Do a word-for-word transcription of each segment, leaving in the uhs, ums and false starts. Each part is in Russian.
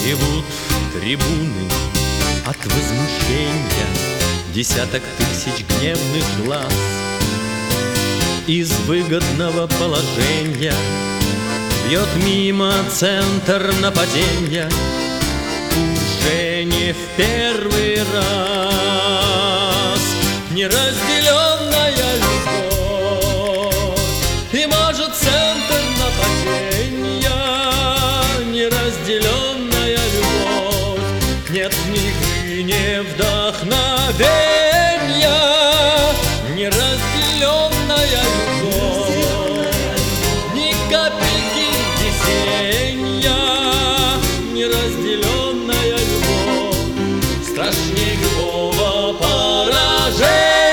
Ревут трибуны от возмущения, десяток тысяч гневных глаз. Из выгодного положения бьет мимо центр нападения. Уже не в первый раз неразделенная любовь, и может центр нападения. Неразделенная любовь, нет ни игры, ни вдохновения. Неразделенная любовь, ни капельки везения. Неразделенная любовь страшнее любого поражения.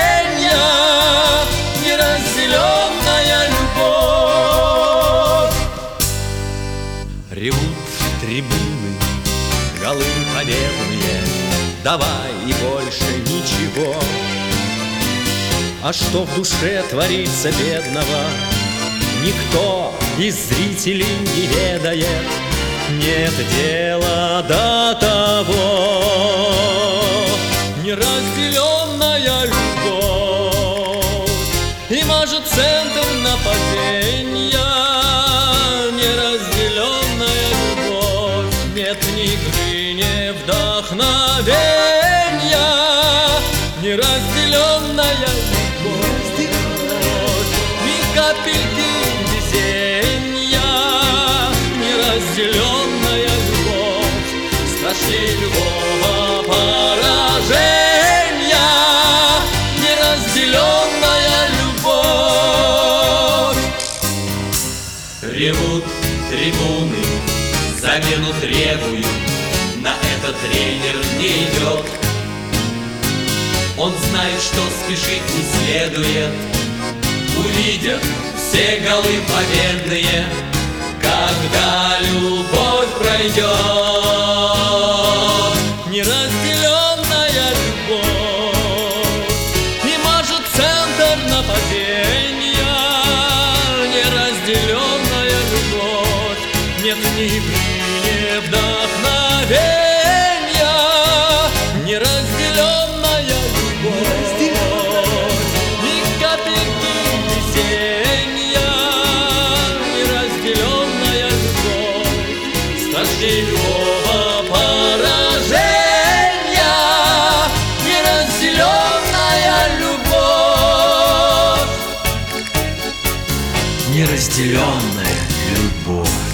Неразделенная любовь. Ревут трибуны, голы победные, давай и больше ничего. А что в душе творится бедного, никто из зрителей не ведает. Нет дела до того. Неразделенная любовь, и может центр нападения. Неразделенная любовь, нет ни игры, ни вдохновения. Неразделенная любовь, ни капельки везения. Неразделенная любовь страшнее любого поражения. Неразделенная любовь. Ревут трибуны, замену требуют, на это тренер не идет. Он знает, что спешить не следует. Увидят все голы победные, когда любовь пройдет. Неразделенная любовь, и может центр нападения. Неразделенная любовь, нет ни игры, ни вдохновения. Неразделенная любовь, ни капельки везения. Неразделенная любовь страшнее любого поражения. Неразделенная любовь. Неразделенная любовь.